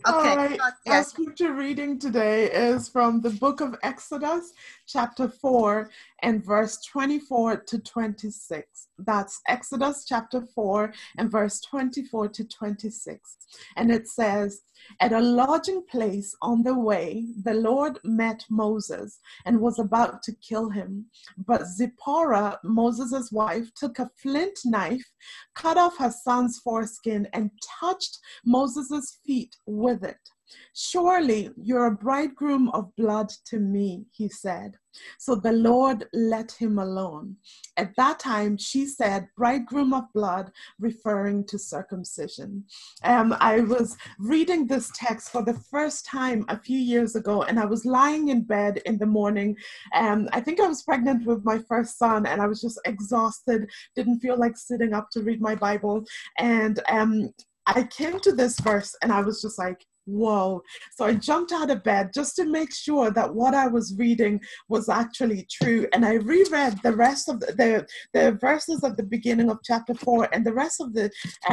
All Okay. right. Our Yes. scripture reading today is from the book of Exodus, chapter 4, and verse 24 to 26. That's Exodus chapter 4 and verse 24 to 26. And it says, "At a lodging place on the way, the Lord met Moses and was about to kill him. But Zipporah, Moses' wife, took a flint knife, cut off her son's foreskin, and touched Moses' feet with it. 'Surely you're a bridegroom of blood to me,' he said. So the Lord let him alone. At that time, she said, 'bridegroom of blood,' referring to circumcision." I was reading this text for the first time a few years ago, and I was lying in bed in the morning. I think I was pregnant with my first son, and I was just exhausted, didn't feel like sitting up to read my Bible. And I came to this verse and I was just like, whoa. So I jumped out of bed just to make sure that what I was reading was actually true. And I reread the rest of the verses of the beginning of chapter 4 and the rest of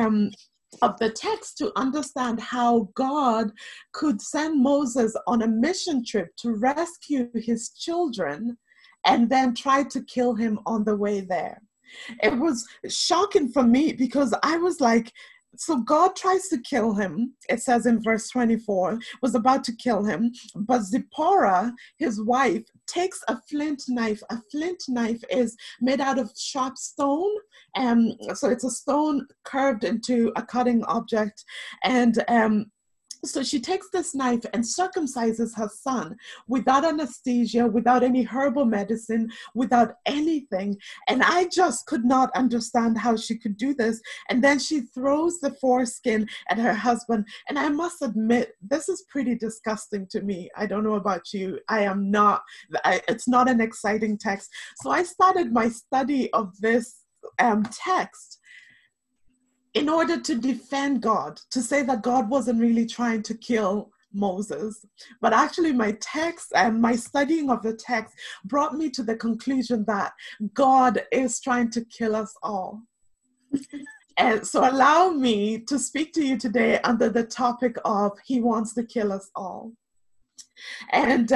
the text to understand how God could send Moses on a mission trip to rescue his children and then try to kill him on the way there. It was shocking for me because I was like, so God tries to kill him. It says in verse 24, was about to kill him. But Zipporah, his wife, takes a flint knife. A flint knife is made out of sharp stone. So it's a stone curved into a cutting object. And so she takes this knife and circumcises her son without anesthesia, without any herbal medicine, without anything. And I just could not understand how she could do this. And then she throws the foreskin at her husband. And I must admit, this is pretty disgusting to me. I don't know about you. It's not an exciting text. So I started my study of this text in order to defend God, to say that God wasn't really trying to kill Moses. But actually my text and my studying of the text brought me to the conclusion that God is trying to kill us all. And so allow me to speak to you today under the topic of He wants to kill us all. And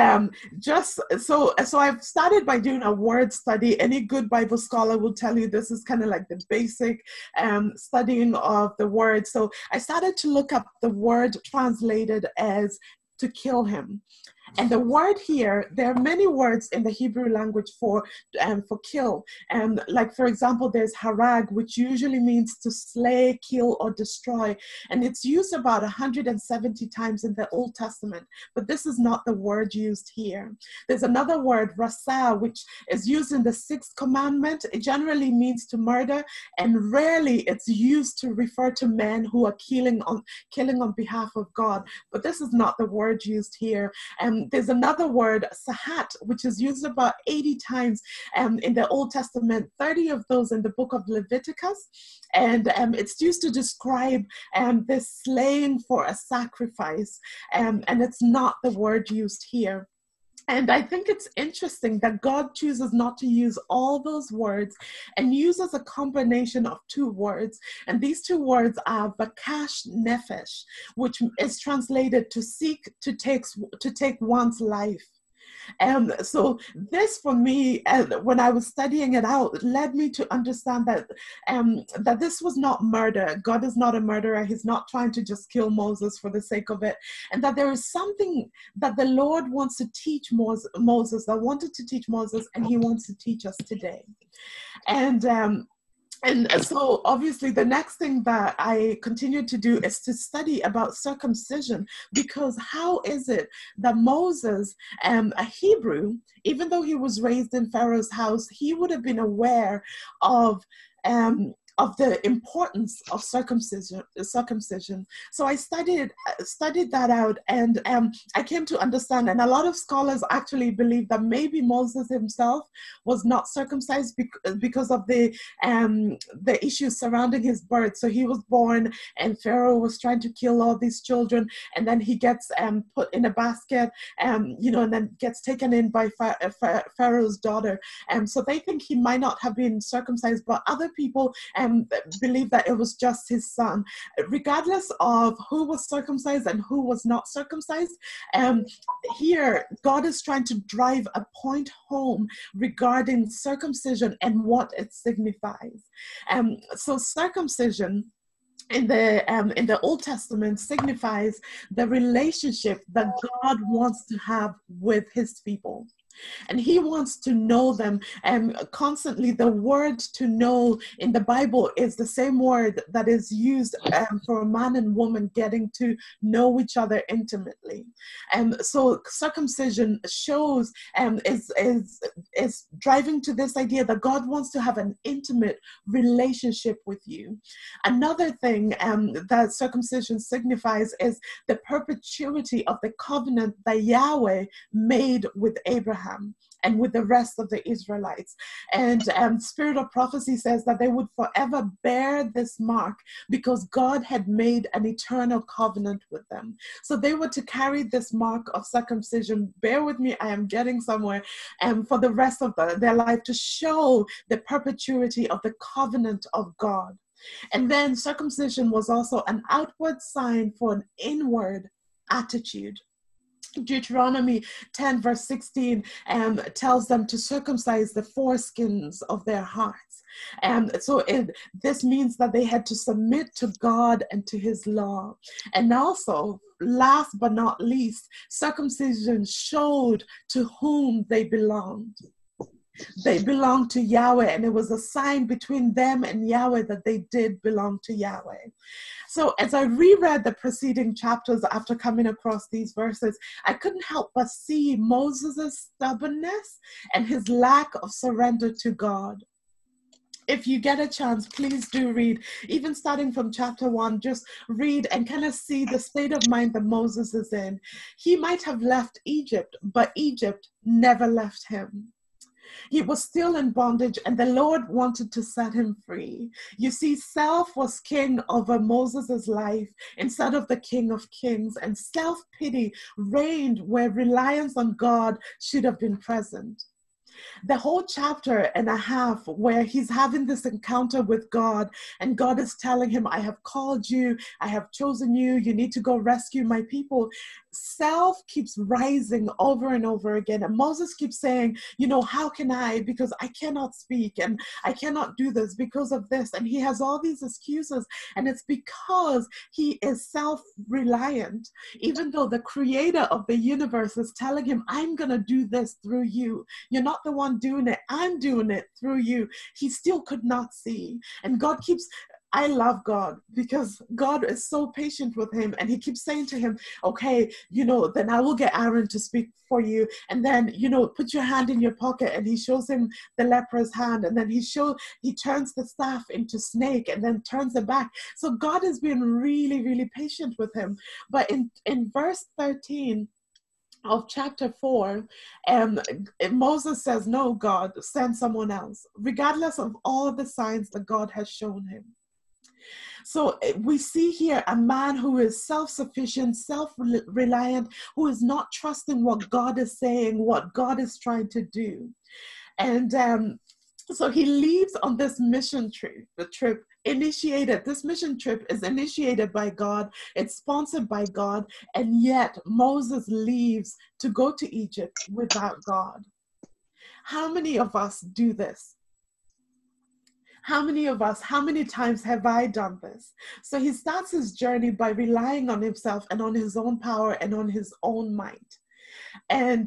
so I've started by doing a word study. Any good Bible scholar will tell you this is kind of like the basic studying of the word. So I started to look up the word translated as to kill him. And the word here, there are many words in the Hebrew language for kill. And like, for example, there's harag, which usually means to slay, kill, or destroy. And it's used about 170 times in the Old Testament. But this is not the word used here. There's another word, rasa, which is used in the sixth commandment. It generally means to murder. And rarely it's used to refer to men who are killing on behalf of God. But this is not the word used here. And there's another word, sahat, which is used about 80 times in the Old Testament, 30 of those in the book of Leviticus. And it's used to describe this slaying for a sacrifice. And it's not the word used here. And I think it's interesting that God chooses not to use all those words and uses a combination of two words. And these two words are bakash nefesh, which is translated to seek to take one's life. So this for me, when I was studying it out, led me to understand that this was not murder. God is not a murderer. He's not trying to just kill Moses for the sake of it. And that there is something that the Lord wants to teach Moses, that wanted to teach Moses, and he wants to teach us today. And so obviously the next thing that I continued to do is to study about circumcision, because how is it that Moses, a Hebrew, even though he was raised in Pharaoh's house, he would have been aware of the importance of circumcision. So I studied that out, and I came to understand, and a lot of scholars actually believe that maybe Moses himself was not circumcised because of the issues surrounding his birth. So he was born, and Pharaoh was trying to kill all these children, and then he gets put in a basket, and then gets taken in by Pharaoh's daughter. So they think he might not have been circumcised, but other people believed that it was just his son. Regardless of who was circumcised and who was not circumcised, here God is trying to drive a point home regarding circumcision and what it signifies. So circumcision in the Old Testament signifies the relationship that God wants to have with his people. And he wants to know them. And constantly, the word to know in the Bible is the same word that is used for a man and woman getting to know each other intimately. And so circumcision shows is driving to this idea that God wants to have an intimate relationship with you. Another thing that circumcision signifies is the perpetuity of the covenant that Yahweh made with Abraham and with the rest of the Israelites. And Spirit of Prophecy says that they would forever bear this mark because God had made an eternal covenant with them. So they were to carry this mark of circumcision. Bear with me, I am getting somewhere. For the rest of their life, to show the perpetuity of the covenant of God. And then circumcision was also an outward sign for an inward attitude. Deuteronomy 10 verse 16 tells them to circumcise the foreskins of their hearts. So this means that they had to submit to God and to his law. And also, last but not least, circumcision showed to whom they belonged. They belonged to Yahweh, and it was a sign between them and Yahweh that they did belong to Yahweh. So as I reread the preceding chapters after coming across these verses, I couldn't help but see Moses' stubbornness and his lack of surrender to God. If you get a chance, please do read, even starting from chapter 1, just read and kind of see the state of mind that Moses is in. He might have left Egypt, but Egypt never left him. He was still in bondage, and the Lord wanted to set him free. You see, self was king over Moses' life instead of the King of Kings, and self-pity reigned where reliance on God should have been present. The whole chapter and a half where he's having this encounter with God, and God is telling him, I have called you, I have chosen you, you need to go rescue my people. Self keeps rising over and over again. And Moses keeps saying, how can I? Because I cannot speak and I cannot do this because of this. And he has all these excuses. And it's because he is self-reliant, even though the creator of the universe is telling him, I'm going to do this through you. You're not the one doing it. I'm doing it through you. He still could not see. And I love God because God is so patient with him, and he keeps saying to him, okay, then I will get Aaron to speak for you, and then, put your hand in your pocket, and he shows him the leper's hand, and then he turns the staff into snake and then turns it back. So God has been really, really patient with him. But in verse 13 of chapter 4, Moses says, no, God, send someone else, regardless of all the signs that God has shown him. So we see here a man who is self-sufficient, self-reliant, who is not trusting what God is saying, what God is trying to do. And so he leaves on this mission trip. This mission trip is initiated by God, it's sponsored by God, and yet Moses leaves to go to Egypt without God. How many of us do this? How many times have I done this? So he starts his journey by relying on himself and on his own power and on his own might. And,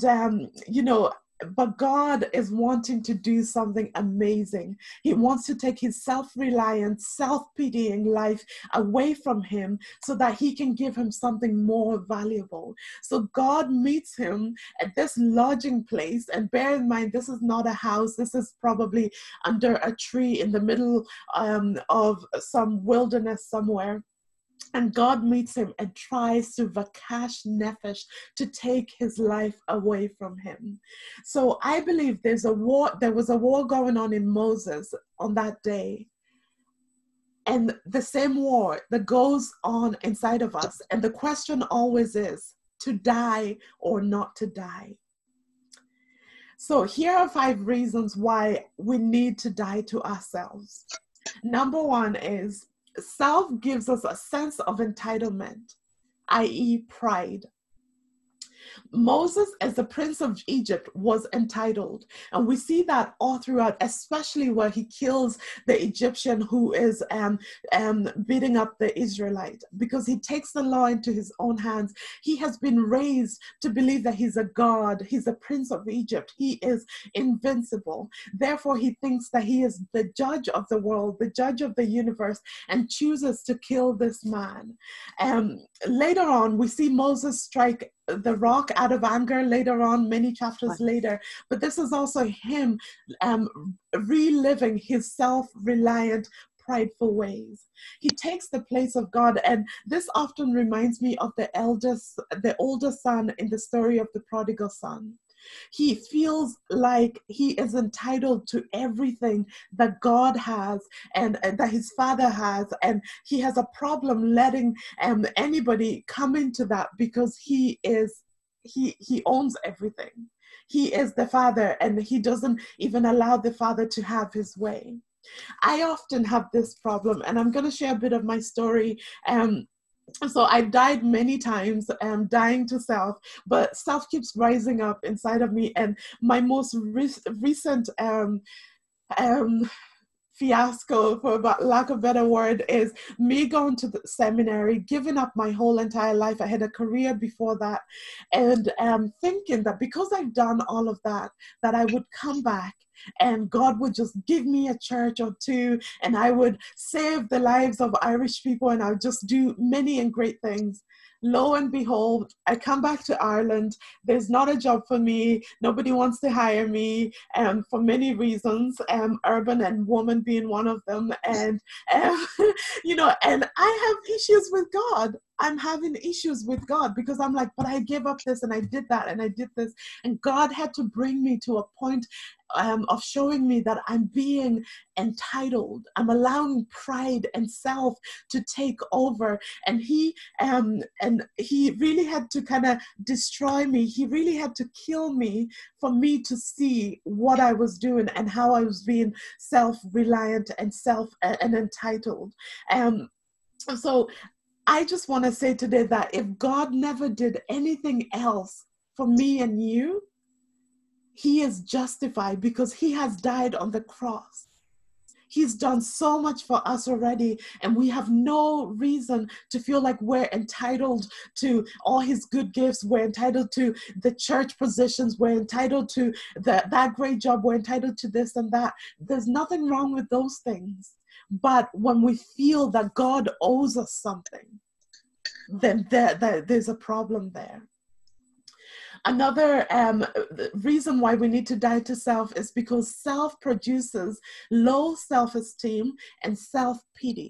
but God is wanting to do something amazing. He wants to take his self-reliant, self-pitying life away from him so that he can give him something more valuable. So God meets him at this lodging place. And bear in mind, this is not a house. This is probably under a tree in the middle of some wilderness somewhere. And God meets him and tries to vakash nefesh, to take his life away from him. So I believe there was a war going on in Moses on that day. And the same war that goes on inside of us. And the question always is, to die or not to die. So here are 5 reasons why we need to die to ourselves. Number one is self gives us a sense of entitlement, i.e., pride. Moses, as the prince of Egypt, was entitled. And we see that all throughout, especially where he kills the Egyptian who is beating up the Israelite, because he takes the law into his own hands. He has been raised to believe that he's a god. He's a prince of Egypt. He is invincible. Therefore, he thinks that he is the judge of the world, the judge of the universe, and chooses to kill this man. Later on, we see Moses strike the rock out of anger later on, many chapters later. But this is also him reliving his self-reliant, prideful ways. He takes the place of God, and this often reminds me of the older son in the story of the prodigal son. He feels like he is entitled to everything that God has and that his father has, and he has a problem letting anybody come into that, because he owns everything. He is the father, and he doesn't even allow the father to have his way. I often have this problem, and I'm going to share a bit of my story. So I've died many times, dying to self, but self keeps rising up inside of me. And my most recent fiasco, for lack of a better word, is me going to the seminary, giving up my whole entire life. I had a career before that, and thinking that because I've done all of that, that I would come back and God would just give me a church or two, and I would save the lives of Irish people, and I would just do many and great things. Lo and behold, I come back to Ireland. There's not a job for me. Nobody wants to hire me, for many reasons, urban and woman being one of them. And, and I have issues with God. I'm having issues with God, because I'm like, but I gave up this and I did that and I did this. And God had to bring me to a point of showing me that I'm being entitled. I'm allowing pride and self to take over. And he really had to kind of destroy me. He really had to kill me for me to see what I was doing and how I was being self-reliant and entitled. So I just want to say today that if God never did anything else for me and you, he is justified, because he has died on the cross. He's done so much for us already, and we have no reason to feel like we're entitled to all his good gifts. We're entitled to the church positions. We're entitled to that great job. We're entitled to this and that. There's nothing wrong with those things. But when we feel that God owes us something, then there's a problem there. Another reason why we need to die to self is because self produces low self-esteem and self-pity.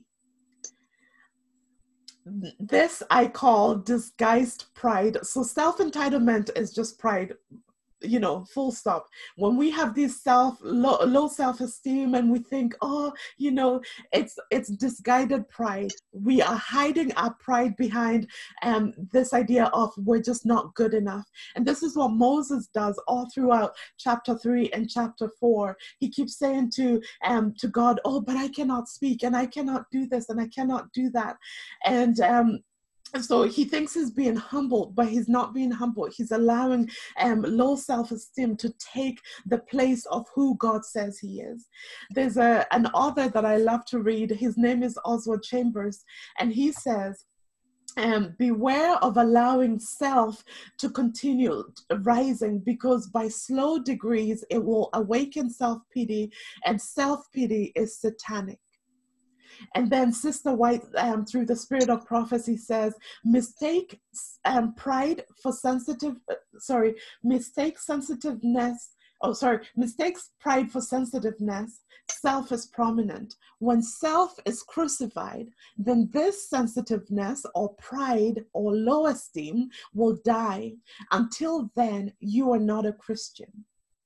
This I call disguised pride. So self-entitlement is just pride, full stop. When we have this low self-esteem and we think, it's disguised pride. We are hiding our pride behind this idea of we're just not good enough. And this is what Moses does all throughout chapter 3 and chapter 4. He keeps saying to God, oh, but I cannot speak, and I cannot do this, and I cannot do that. And so he thinks he's being humble, but he's not being humble. He's allowing low self-esteem to take the place of who God says he is. There's an author that I love to read. His name is Oswald Chambers, and he says, beware of allowing self to continue rising, because by slow degrees it will awaken self-pity, and self-pity is satanic. And then Sister White, through the spirit of prophecy, says, mistake pride for mistakes pride for sensitiveness. Self is prominent. When self is crucified, then this sensitiveness or pride or low esteem will die. Until then, you are not a Christian.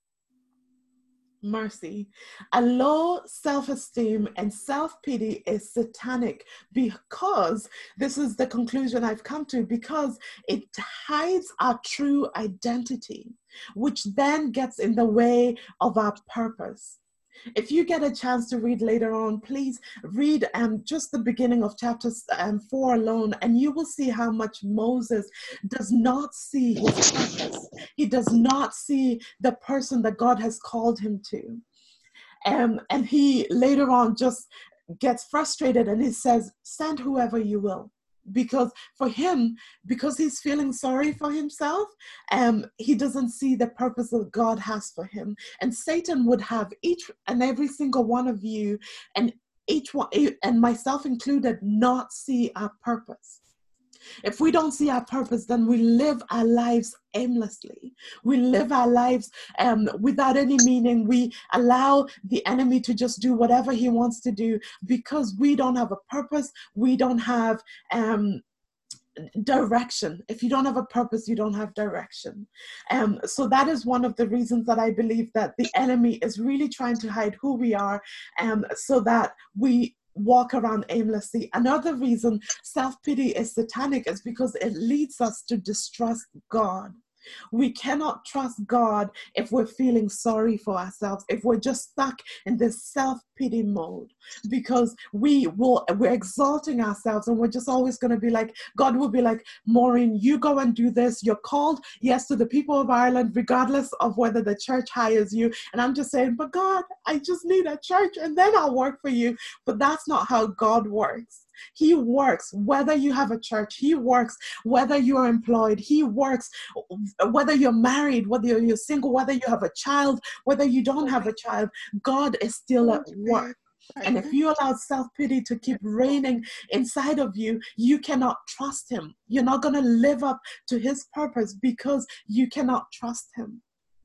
Mercy. A low self-esteem and self-pity is satanic, because this is the conclusion I've come to, because it hides our true identity, which then gets in the way of our purpose. If you get a chance to read later on, please read just the beginning of chapter 4 alone, and you will see how much Moses does not see his purpose. He does not see the person that God has called him to. And he later on just gets frustrated and he says, send whoever you will. Because for him, because he's feeling sorry for himself, he doesn't see the purpose that God has for him. And Satan would have each and every single one of you, and each one, and myself included, not see our purpose. If we don't see our purpose, then we live our lives aimlessly. We live our lives without any meaning. We allow the enemy to just do whatever he wants to do because we don't have a purpose. We don't have direction. If you don't have a purpose, you don't have direction. So that is one of the reasons that I believe that the enemy is really trying to hide who we are, so that we walk around aimlessly. Another reason self-pity is satanic is because it leads us to distrust God. We cannot trust God if we're feeling sorry for ourselves, if we're just stuck in this self-pity mode, because we're exalting ourselves, and we're just always going to be like, God will be like, Maureen, you go and do this. You're called, yes, to the people of Ireland, regardless of whether the church hires you. And I'm just saying, but God, I just need a church and then I'll work for you. But that's not how God works. He works whether you have a church. He works whether you're employed. He works whether you're married, whether you're single, whether you have a child, whether you don't have a child. God is still at work. And if you allow self-pity to keep reigning inside of you, you cannot trust him. You're not going to live up to his purpose because you cannot trust him.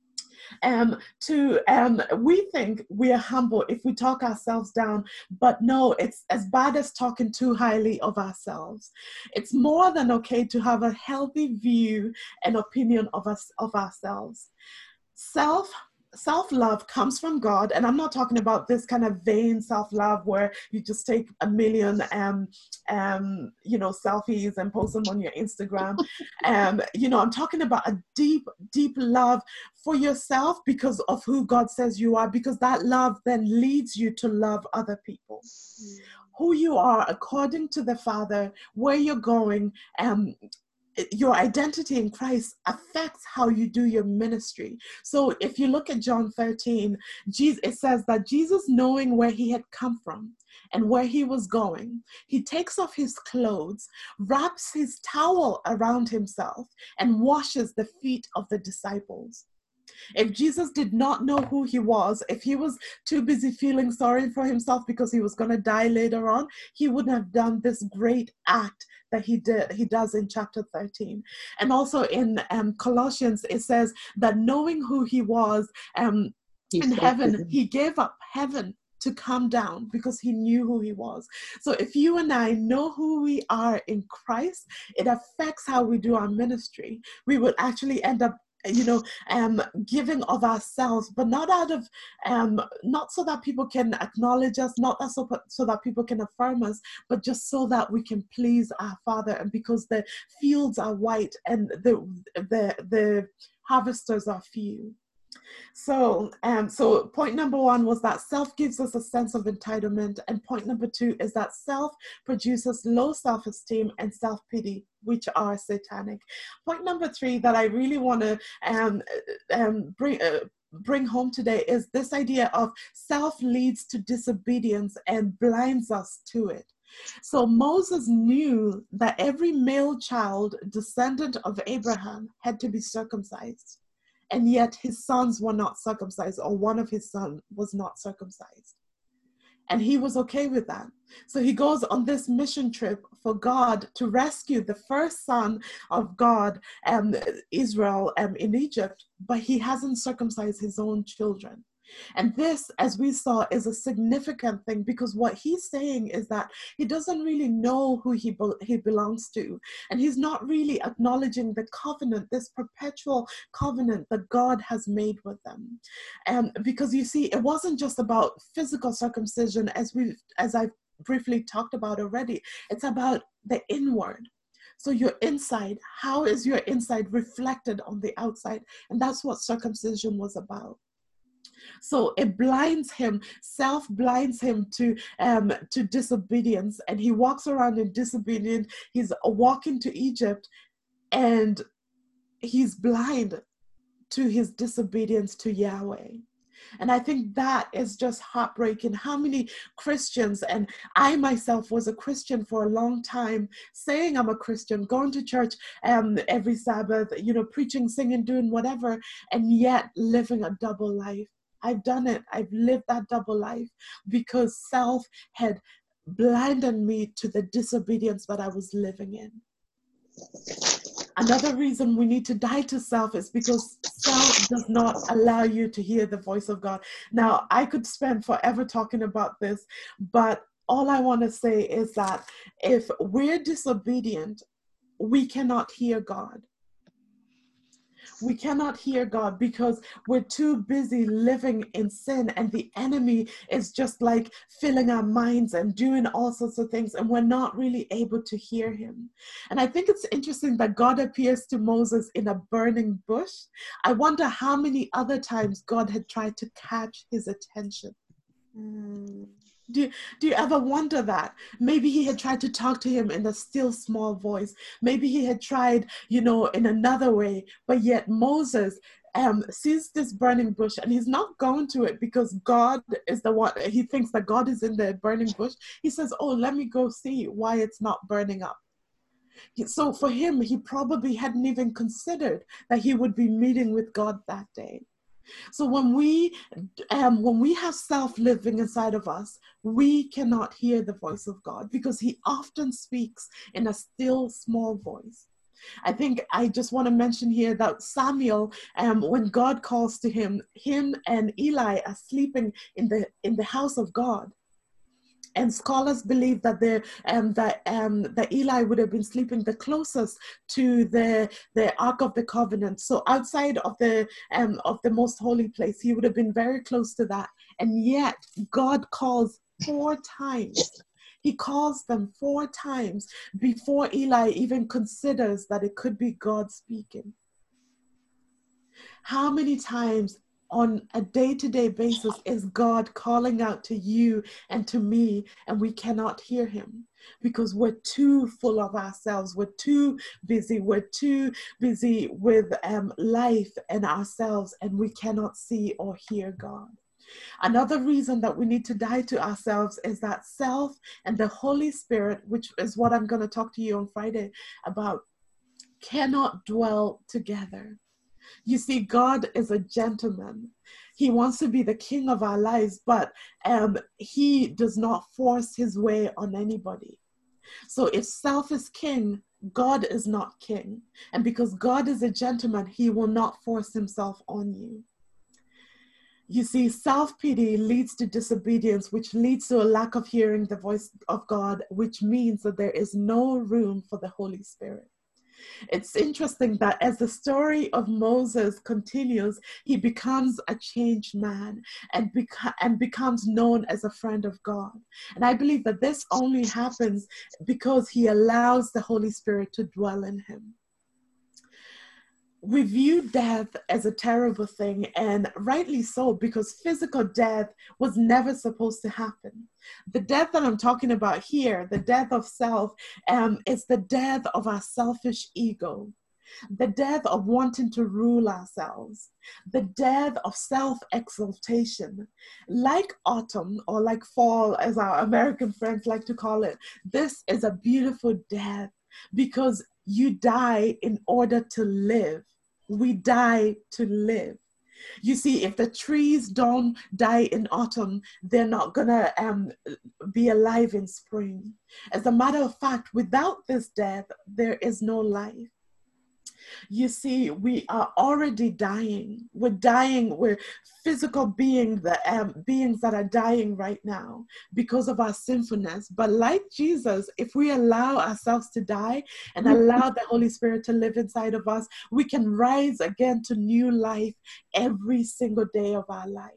We think we are humble if we talk ourselves down, but no, it's as bad as talking too highly of ourselves. It's more than okay to have a healthy view and opinion of ourselves. Self-love comes from God, and I'm not talking about this kind of vain self-love where you just take a million selfies and post them on your Instagram. I'm talking about a deep love for yourself because of who God says you are, because that love then leads you to love other people. Who you are according to the Father, where you're going, your identity in Christ affects how you do your ministry. So if you look at John 13, it says that Jesus, knowing where he had come from and where he was going, he takes off his clothes, wraps his towel around himself, and washes the feet of the disciples. If Jesus did not know who he was, if he was too busy feeling sorry for himself because he was going to die later on, he wouldn't have done this great act that he does in chapter 13. And also in Colossians, it says that knowing who he was in heaven, he gave up heaven to come down because he knew who he was. So if you and I know who we are in Christ, it affects how we do our ministry. We will actually end up giving of ourselves, but not out of, not so that people can acknowledge us, not so that people can affirm us, but just so that we can please our Father, and because the fields are white and the harvesters are few. So point number one was that self gives us a sense of entitlement, and point number two is that self produces low self-esteem and self-pity, which are satanic. Point number three that I really want to bring home today is this idea of self leads to disobedience and blinds us to it. So Moses knew that every male child descendant of Abraham had to be circumcised. And yet his sons were not circumcised, or one of his sons was not circumcised. And he was okay with that. So he goes on this mission trip for God to rescue the first son of God, Israel, in Egypt, but he hasn't circumcised his own children. And this, as we saw, is a significant thing, because what he's saying is that he doesn't really know who he belongs to. And he's not really acknowledging the covenant, this perpetual covenant that God has made with them. Because you see, it wasn't just about physical circumcision, as I've briefly talked about already. It's about the inward. So your inside, how is your inside reflected on the outside? And that's what circumcision was about. So it blinds him, self blinds him to disobedience, and he walks around in disobedience. He's walking to Egypt, and he's blind to his disobedience to Yahweh. And I think that is just heartbreaking. How many Christians, and I myself was a Christian for a long time, saying I'm a Christian, going to church every Sabbath, preaching, singing, doing whatever, and yet living a double life. I've done it. I've lived that double life because self had blinded me to the disobedience that I was living in. Another reason we need to die to self is because self does not allow you to hear the voice of God. Now, I could spend forever talking about this, but all I want to say is that if we're disobedient, we cannot hear God. We cannot hear God because we're too busy living in sin, and the enemy is just like filling our minds and doing all sorts of things, and we're not really able to hear him. And I think it's interesting that God appears to Moses in a burning bush. I wonder how many other times God had tried to catch his attention. Do you ever wonder that? Maybe he had tried to talk to him in a still small voice. Maybe he had tried, in another way, but yet Moses sees this burning bush, and he's not going to it because God is the one. He thinks that God is in the burning bush. He says, oh, let me go see why it's not burning up. So for him, he probably hadn't even considered that he would be meeting with God that day. So when we have self living inside of us, we cannot hear the voice of God because he often speaks in a still small voice. I think I just want to mention here that Samuel, when God calls to him and Eli are sleeping in the house of God. And scholars believe that that Eli would have been sleeping the closest to the Ark of the Covenant. So outside of the most holy place, he would have been very close to that. And yet God calls 4 times. He calls them 4 times before Eli even considers that it could be God speaking. How many times on a day-to-day basis is God calling out to you and to me, and we cannot hear him because we're too full of ourselves, we're too busy with life and ourselves, and we cannot see or hear God. Another reason that we need to die to ourselves is that self and the Holy Spirit, which is what I'm going to talk to you on Friday about, cannot dwell together. You see, God is a gentleman. He wants to be the king of our lives, but he does not force his way on anybody. So if self is king, God is not king. And because God is a gentleman, he will not force himself on you. You see, self-pity leads to disobedience, which leads to a lack of hearing the voice of God, which means that there is no room for the Holy Spirit. It's interesting that as the story of Moses continues, he becomes a changed man and becomes known as a friend of God. And I believe that this only happens because he allows the Holy Spirit to dwell in him. We view death as a terrible thing, and rightly so, because physical death was never supposed to happen. The death that I'm talking about here, the death of self, is the death of our selfish ego, the death of wanting to rule ourselves, the death of self-exaltation. Like autumn, or like fall, as our American friends like to call it, this is a beautiful death because you die in order to live. We die to live. You see, if the trees don't die in autumn, they're not gonna be alive in spring. As a matter of fact, without this death, there is no life. You see, we are already dying. We're dying. We're physical beings that are dying right now because of our sinfulness. But like Jesus, if we allow ourselves to die and allow the Holy Spirit to live inside of us, we can rise again to new life every single day of our lives.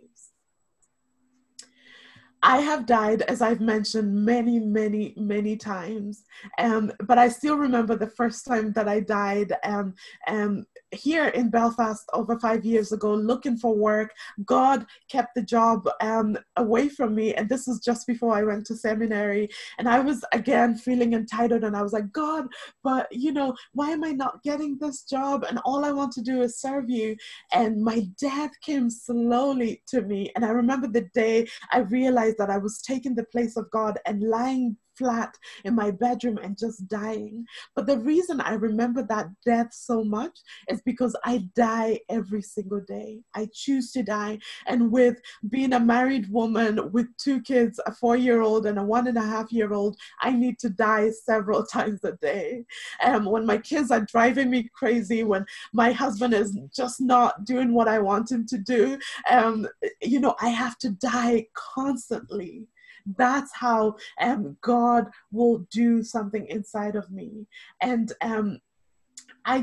I have died, as I've mentioned, many, many, many times. But I still remember the first time that I died. here in Belfast over 5 years ago, looking for work. God kept the job away from me. And this was just before I went to seminary. And I was again feeling entitled. And I was like, God, but why am I not getting this job? And all I want to do is serve you. And my death came slowly to me. And I remember the day I realized that I was taking the place of God and lying flat in my bedroom and just dying. But the reason I remember that death so much is because I die every single day. I choose to die. And with being a married woman with 2 kids, a 4-year-old and a 1.5-year-old, I need to die several times a day. When my kids are driving me crazy, when my husband is just not doing what I want him to do, I have to die constantly. That's how God will do something inside of me. And I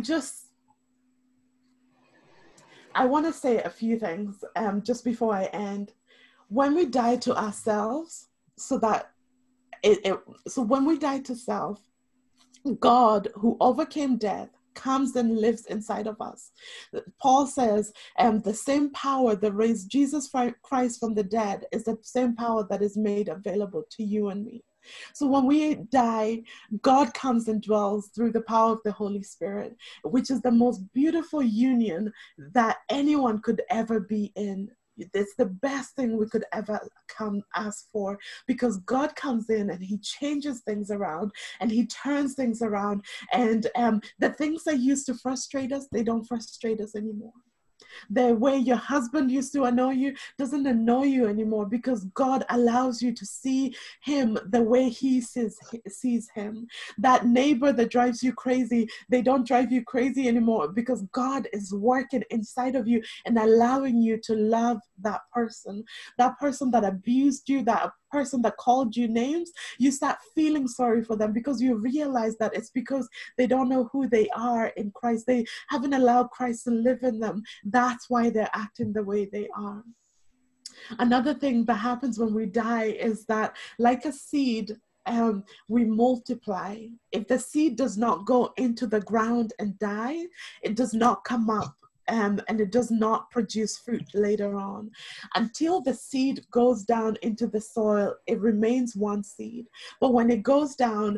want to say a few things just before I end. When we die to ourselves, so when we die to self, God, who overcame death, comes and lives inside of us. Paul says, the same power that raised Jesus Christ from the dead is the same power that is made available to you and me. So when we die, God comes and dwells through the power of the Holy Spirit, which is the most beautiful union that anyone could ever be in. It's the best thing we could ever come ask for, because God comes in and he changes things around and he turns things around. And the things that used to frustrate us, they don't frustrate us anymore. The way your husband used to annoy you doesn't annoy you anymore, because God allows you to see him the way he sees him. That neighbor that drives you crazy, they don't drive you crazy anymore, because God is working inside of you and allowing you to love that person that abused you, that person that called you names. You start feeling sorry for them, because you realize that it's because they don't know who they are in Christ. They haven't allowed Christ to live in them. That's why they're acting the way they are. Another thing that happens when we die is that, like a seed, we multiply. If the seed does not go into the ground and die, it does not come up. And it does not produce fruit later on. Until the seed goes down into the soil, it remains one seed. But when it goes down,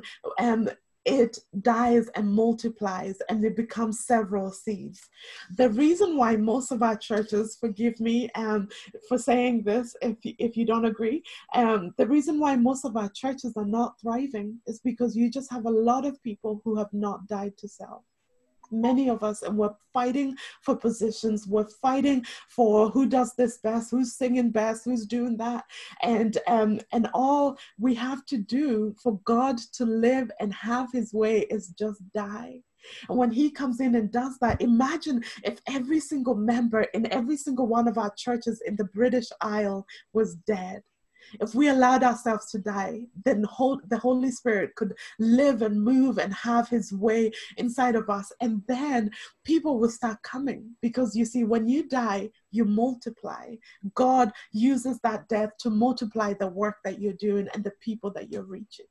it dies and multiplies, and it becomes several seeds. The reason why most of our churches, forgive me for saying this if you don't agree, the reason why most of our churches are not thriving is because you just have a lot of people who have not died to self. Many of us, and we're fighting for positions, we're fighting for who does this best, who's singing best, who's doing that, and all we have to do for God to live and have his way is just die. And when he comes in and does that, imagine if every single member in every single one of our churches in the British Isle was dead. If we allowed ourselves to die, then the Holy Spirit could live and move and have his way inside of us. And then people will start coming, because you see, when you die, you multiply. God uses that death to multiply the work that you're doing and the people that you're reaching.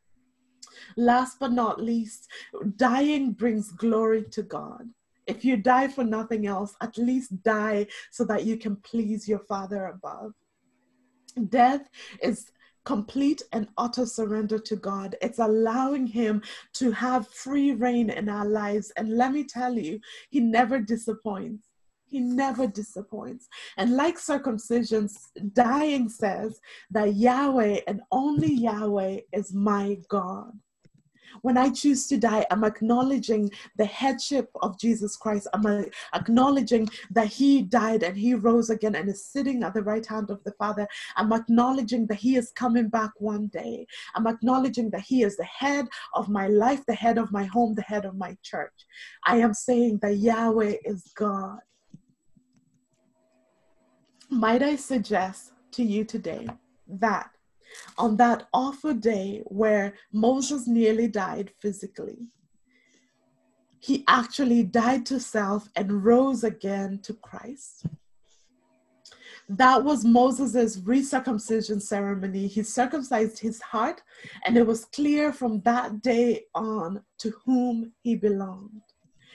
Last but not least, dying brings glory to God. If you die for nothing else, at least die so that you can please your Father above. Death is complete and utter surrender to God. It's allowing him to have free reign in our lives. And let me tell you, he never disappoints. He never disappoints. And like circumcision, dying says that Yahweh and only Yahweh is my God. When I choose to die, I'm acknowledging the headship of Jesus Christ. I'm acknowledging that he died and he rose again and is sitting at the right hand of the Father. I'm acknowledging that he is coming back one day. I'm acknowledging that he is the head of my life, the head of my home, the head of my church. I am saying that Yahweh is God. Might I suggest to you today that on that awful day where Moses nearly died physically, he actually died to self and rose again to Christ. That was Moses's recircumcision ceremony. He circumcised his heart, and it was clear from that day on to whom he belonged.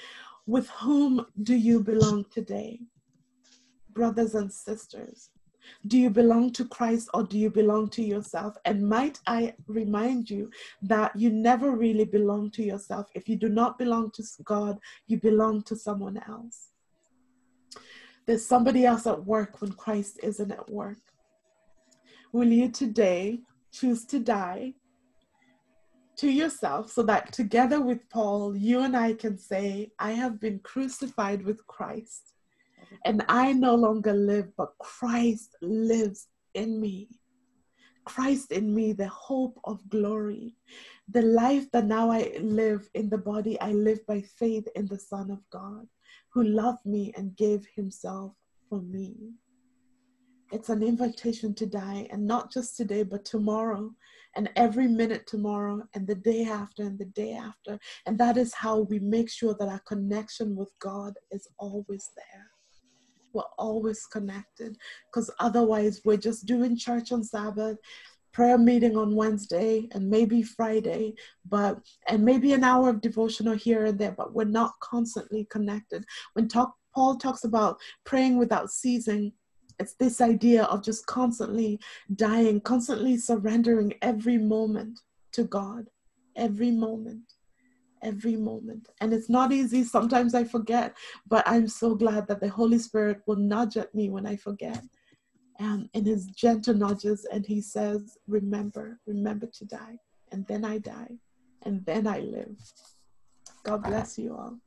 With whom do you belong today, brothers and sisters? Do you belong to Christ or do you belong to yourself? And might I remind you that you never really belong to yourself. If you do not belong to God, you belong to someone else. There's somebody else at work when Christ isn't at work. Will you today choose to die to yourself so that together with Paul, you and I can say, I have been crucified with Christ. And I no longer live, but Christ lives in me. Christ in me, the hope of glory. The life that now I live in the body, I live by faith in the Son of God, who loved me and gave himself for me. It's an invitation to die, and not just today, but tomorrow, and every minute tomorrow, and the day after, and the day after. And that is how we make sure that our connection with God is always there. We're always connected, because otherwise we're just doing church on Sabbath, prayer meeting on Wednesday, and maybe Friday, and maybe an hour of devotional here and there, but we're not constantly connected. When Paul talks about praying without ceasing, it's this idea of just constantly dying, constantly surrendering every moment to God, every moment. Every moment. And it's not easy. Sometimes I forget, but I'm so glad that the Holy Spirit will nudge at me when I forget. In his gentle nudges, and he says, remember to die. And then I die. And then I live. God bless you all.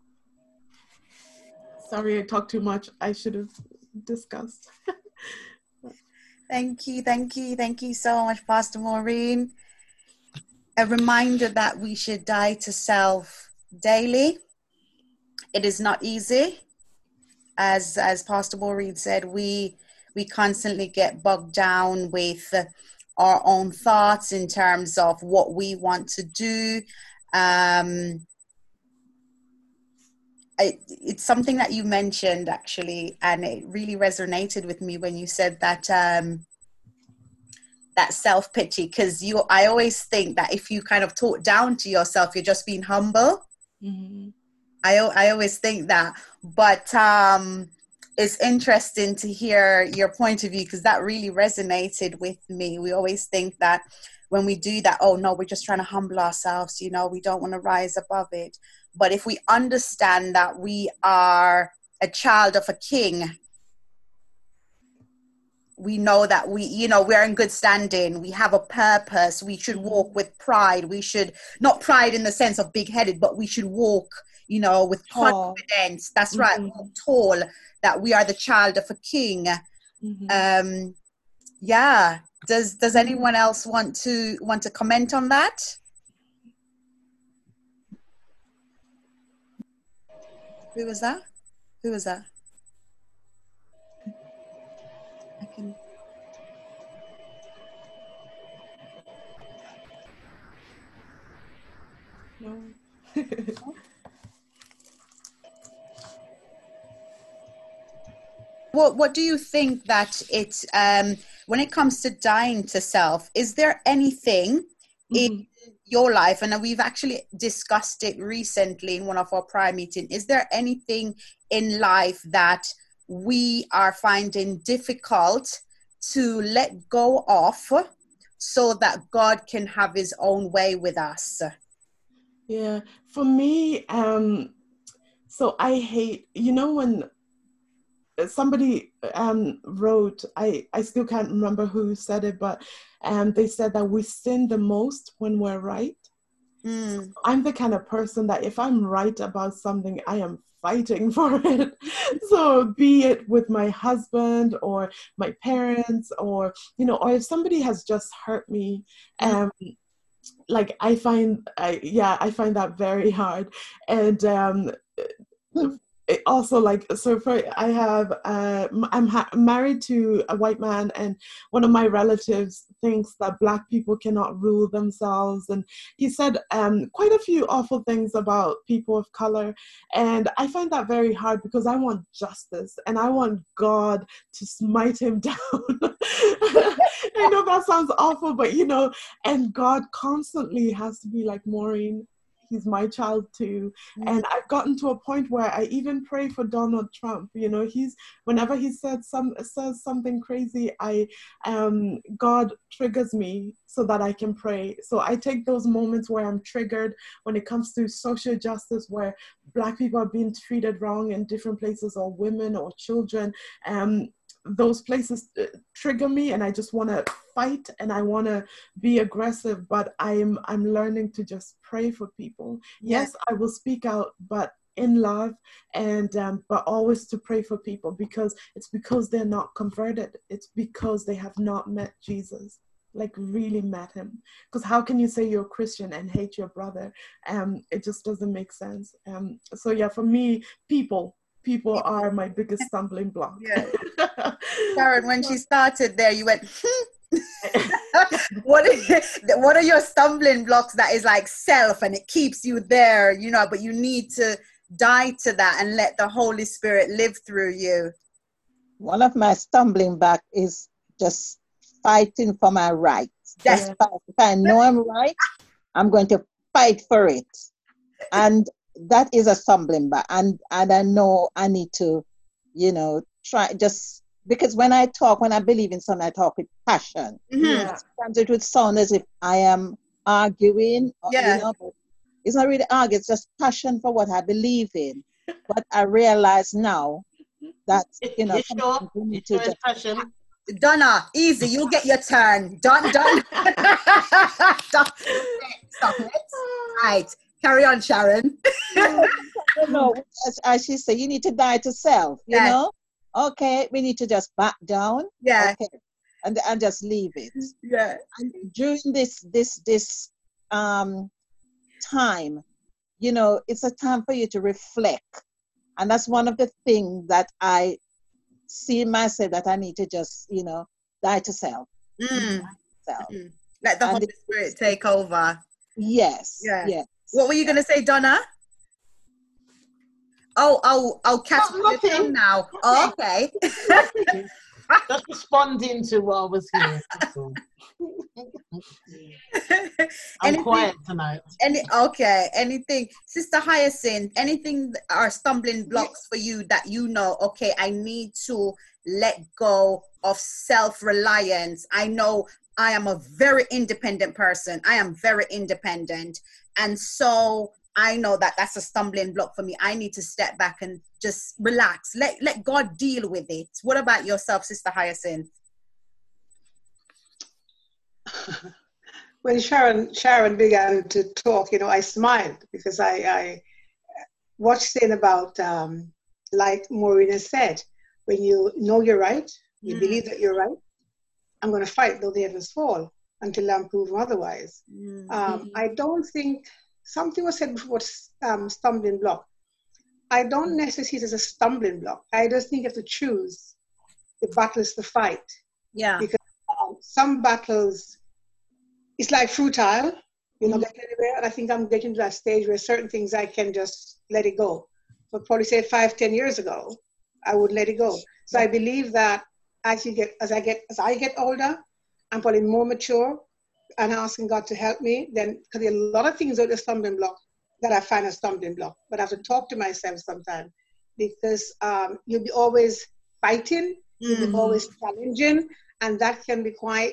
Sorry, I talked too much. I should have discussed. Thank you so much, Pastor Maureen. A reminder that we should die to self daily. It is not easy. As Pastor Maureen said, we constantly get bogged down with our own thoughts in terms of what we want to do. It's something that you mentioned, actually, and it really resonated with me when you said that that self-pity, because I always think that if you kind of talk down to yourself, you're just being humble. Mm-hmm. I always think that, but it's interesting to hear your point of view, because that really resonated with me. We always think that when we do that, oh no, we're just trying to humble ourselves, we don't want to rise above it. But if we understand that we are a child of a king, we know that we're in good standing. We have a purpose. We should walk with pride. We should, not pride in the sense of big-headed, but we should walk, with confidence. That's right, tall, that we are the child of a king. Mm-hmm. Does anyone else want to comment on that? Who was that? I can. No. What do you think that it's when it comes to dying to self, is there anything in your life, and we've actually discussed it recently in one of our prayer meetings, is there anything in life that we are finding difficult to let go of so that God can have his own way with us? Yeah, for me, so I hate, when somebody wrote, I still can't remember who said it, but they said that we sin the most when we're right. So I'm the kind of person that if I'm right about something, I am fighting for it. So be it with my husband or my parents, or or if somebody has just hurt me, like I find that very hard. And it also, like, so for I have I'm married to a white man, and one of my relatives thinks that Black people cannot rule themselves, and he said quite a few awful things about people of color, and I find that very hard because I want justice and I want God to smite him down. I know that sounds awful, but and God constantly has to be like, Maureen, he's my child too. And I've gotten to a point where I even pray for Donald Trump. You know, whenever he says something crazy, God triggers me so that I can pray. So I take those moments where I'm triggered when it comes to social justice, where Black people are being treated wrong in different places, or women or children. Those places trigger me, and I just want to fight and I want to be aggressive, but I'm learning to just pray for people. Yes, I will speak out, but in love, and but always to pray for people, because they're not converted. It's because they have not met Jesus, like really met him. Because how can you say you're a Christian and hate your brother? It just doesn't make sense. So yeah, for me, people are my biggest stumbling block. Sharon, when she started there, you went, what are your stumbling blocks that is like self, and it keeps you there, you know, but you need to die to that and let the Holy Spirit live through you? One of my stumbling block is just fighting for my rights. If I know I'm right, I'm going to fight for it. And that is a stumbling block. And I know I need to, you know, try, just because when I believe in something, I talk with passion. Sometimes it would sound as if I am arguing, you know, but it's not really arguing, it's just passion for what I believe in. But I realize now that, you know, we need to just passion. Donna, easy, you'll get your turn. Done. Stop it. Right. Carry on, Sharon. No, as she said, you need to die to self, you know? Okay, we need to just back down. Okay, and just leave it. And during this time, you know, it's a time for you to reflect. And that's one of the things that I see myself, that I need to just, you know, die to self. Let the Holy Spirit take over. Yes. What were you going to say, Donna? I'll catch you now. Oh, okay. Just responding to what I was hearing. I'm quiet tonight. Anything, Sister Hyacinth, anything are stumbling blocks for you that you know, okay, I need to let go of self-reliance. I know I am a very independent person. I am very independent. And so I know that that's a stumbling block for me. I need to step back and just relax. Let God deal with it. What about yourself, Sister Hyacinth? When Sharon began to talk, you know, I smiled, because I watched saying about, like Maureen has said, when you know you're right, you believe that you're right, I'm going to fight though the heavens fall until I'm proven otherwise. I don't think, something was said before, stumbling block. I don't necessarily see it as a stumbling block. I just think you have to choose the battles to fight. Because some battles, it's like futile, you know, get anywhere. And I think I'm getting to that stage where certain things I can just let it go. But probably say 5-10 years ago, I would let it go. So I believe that as I get older, I'm probably more mature and asking God to help me. Then, because there are a lot of things that are stumbling block that I find a stumbling block, but I have to talk to myself sometimes, because you'll be always fighting, you'll be always challenging, and that can be quite.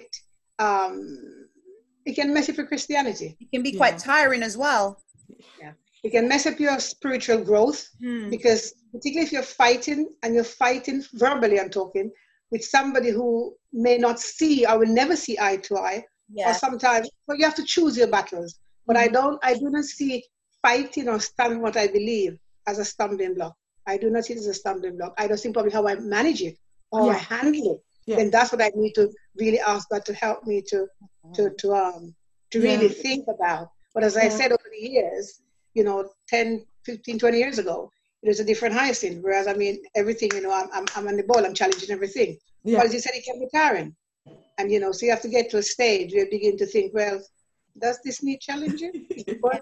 It can mess up your Christianity. It can be quite tiring as well. It can mess up your spiritual growth, because particularly if you're fighting, and you're fighting verbally, I'm talking, with somebody who may not see or will never see eye to eye, or sometimes, well, you have to choose your battles. But I do not see fighting or standing what I believe as a stumbling block. I do not see it as a stumbling block. I just think probably how I manage it or I handle it. Then that's what I need to really ask God to help me to really think about. But as I said over the years, you know, 10, 15, 20 years ago, it was a different Hyacinth. Whereas, I mean, everything, you know, I'm on the ball, I'm challenging everything. But as you said, it can be tiring. And, you know, so you have to get to a stage where you begin to think, well, does this need challenging? When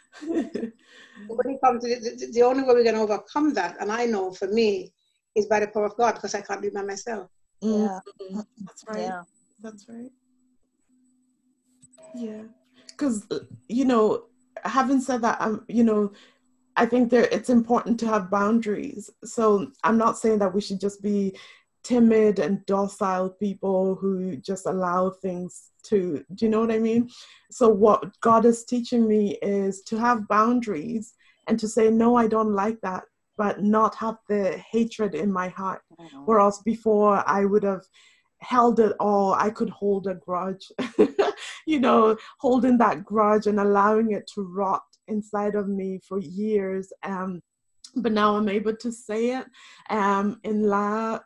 it comes to the only way we're going to overcome that, and I know for me, is by the power of God, because I can't do it by myself. That's right. That's right. Yeah. Because, you know, having said that, I think it's important to have boundaries. So I'm not saying that we should just be timid and docile people who just allow things to, do you know what I mean? So what God is teaching me is to have boundaries and to say, no, I don't like that, but not have the hatred in my heart. Whereas before I would have held it all. I could hold a grudge, holding that grudge and allowing it to rot inside of me for years. But now I'm able to say it in love,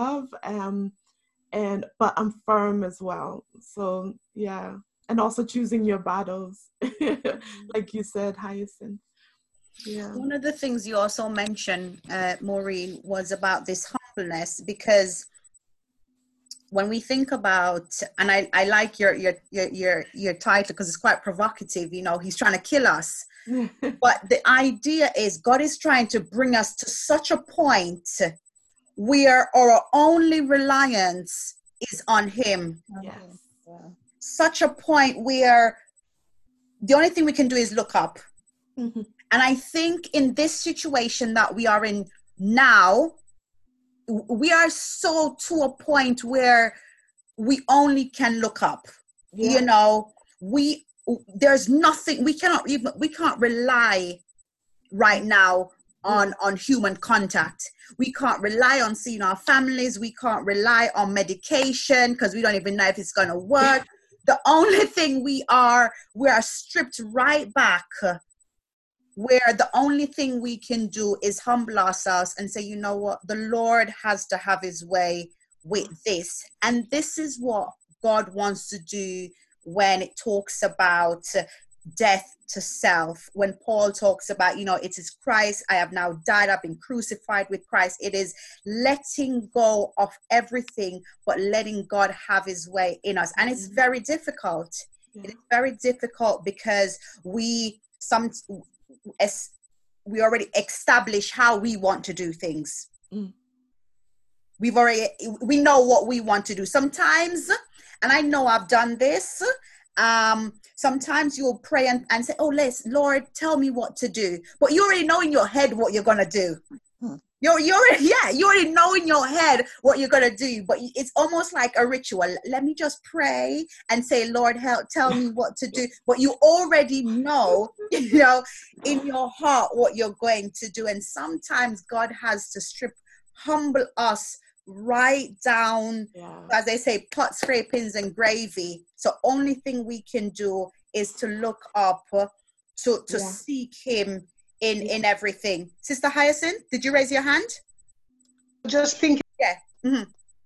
but I'm firm as well. So yeah, and also choosing your battles, like you said, Hyacinth. Yeah. One of the things you also mentioned, Maureen, was about this humbleness, because when we think about, and I like your title because it's quite provocative, he's trying to kill us. But the idea is God is trying to bring us to such a point where our only reliance is on him. Yes. Such a point where the only thing we can do is look up. Mm-hmm. And I think in this situation that we are in now, we are so to a point where we only can look up. Yeah. There's nothing, we can't rely right now on human contact. We can't rely on seeing our families. We can't rely on medication because we don't even know if it's going to work. The only thing we are stripped right back where the only thing we can do is humble ourselves and say, you know what, the Lord has to have his way with this. And this is what God wants to do when it talks about death to self. When Paul talks about, it is Christ, I have now died, I've been crucified with Christ. It is letting go of everything, but letting God have his way in us. And it's very difficult. Yeah. It's very difficult because we already establish how we want to do things. We know what we want to do. Sometimes, and I know I've done this, sometimes you'll pray and say, oh, Lord, tell me what to do. But you already know in your head what you're going to do. You already know in your head what you're going to do. But it's almost like a ritual. Let me just pray and say, Lord, tell me what to do. But you already know, in your heart what you're going to do. And sometimes God has to humble us right down, as they say, pot scrapings and gravy. So only thing we can do is to look up, to seek him in everything. Sister Hyacinth, did you raise your hand? Just thinking. Yeah. Mm-hmm.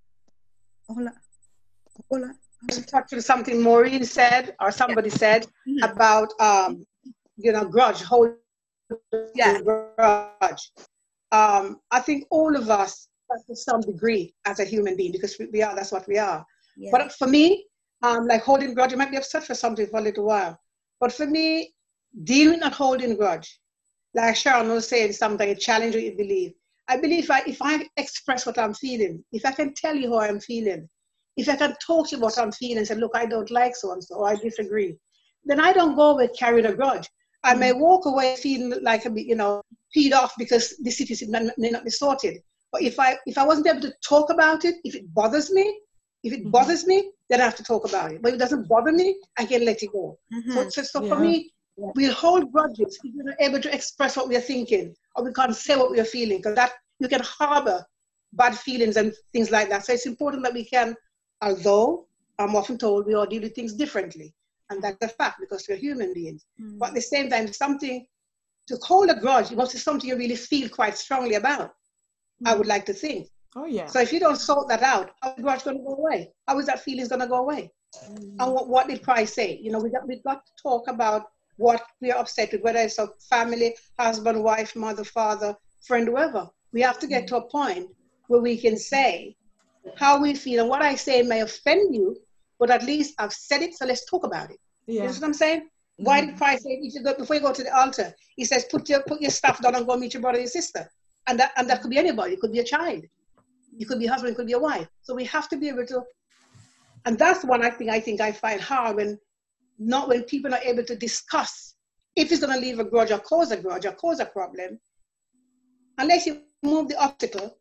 Hola. Touching something Maureen said or somebody said about grudge, holding grudge. I think all of us, to some degree, as a human being, because that's what we are. Yeah. But for me, like holding grudge, you might be upset for something for a little while. But for me, dealing with holding grudge, like Sharon was saying, something, a challenge what you believe. I believe if I express what I'm feeling, if I can tell you how I'm feeling, if I can talk to you what I'm feeling and say, look, I don't like so-and-so, or I disagree, then I don't go with carrying a grudge. I may walk away feeling like, peed off because the situation may not be sorted. But if I wasn't able to talk about it, if it bothers me, then I have to talk about it. But if it doesn't bother me, I can let it go. So for me, we hold grudges if we're not able to express what we are thinking, or we can't say what we are feeling, because that you can harbor bad feelings and things like that. So it's important that we can, although I'm often told we all deal with things differently, and that's a fact because we're human beings. But at the same time, to hold a grudge, it must be something you really feel quite strongly about. I would like to think. Oh yeah. So if you don't sort that out, how is the grudge going to go away? How is that feeling going to go away? And what did Christ say? We've got to talk about what we are upset with, whether it's a family, husband, wife, mother, father, friend, whoever. We have to get to a point where we can say how we feel, and what I say may offend you, but at least I've said it, so let's talk about it. You know what I'm saying? Why did Christ say, before you go to the altar, he says, put your stuff down and go meet your brother and sister. And that could be anybody. It could be a child. It could be a husband. It could be a wife. So we have to be able to, and that's one I think I find hard when people are able to discuss if it's going to leave a grudge or cause a problem, unless you move the obstacle,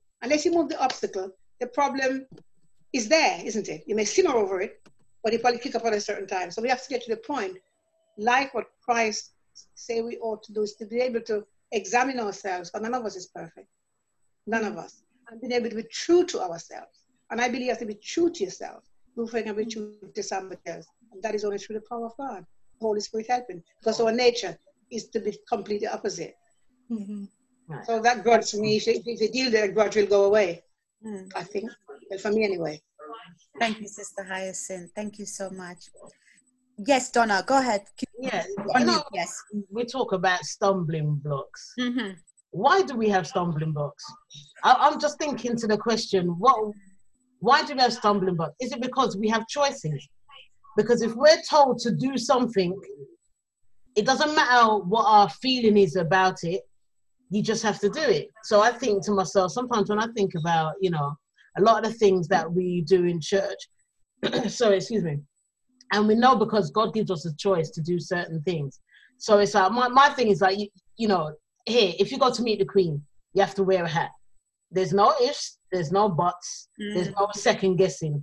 the problem is there, isn't it? You may simmer over it, but it probably kick up at a certain time. So we have to get to the point, like what Christ say we ought to do, is to be able to examine ourselves, because none of us is perfect. None of us. And being able to be true to ourselves. And I believe you have to be true to yourself before you can be true to somebody else. And that is only through the power of God, Holy Spirit helping. Because our nature is to be completely opposite. Mm-hmm. Right. So that grudge, to me, if you deal with that grudge, will go away. I think. Well, for me anyway. Thank you, Sister Hyacinth. Thank you so much. Yes, Donna, go ahead. Yeah, yes. We talk about stumbling blocks. Mm-hmm. Why do we have stumbling blocks? I'm just thinking to the question, why do we have stumbling blocks? Is it because we have choices? Because if we're told to do something, it doesn't matter what our feeling is about it, you just have to do it. So I think to myself, sometimes when I think about, a lot of the things that we do in church, sorry, excuse me, and we know because God gives us a choice to do certain things. So it's like, my thing is like, here, if you go to meet the Queen, you have to wear a hat. There's no ifs, there's no buts, there's no second guessing.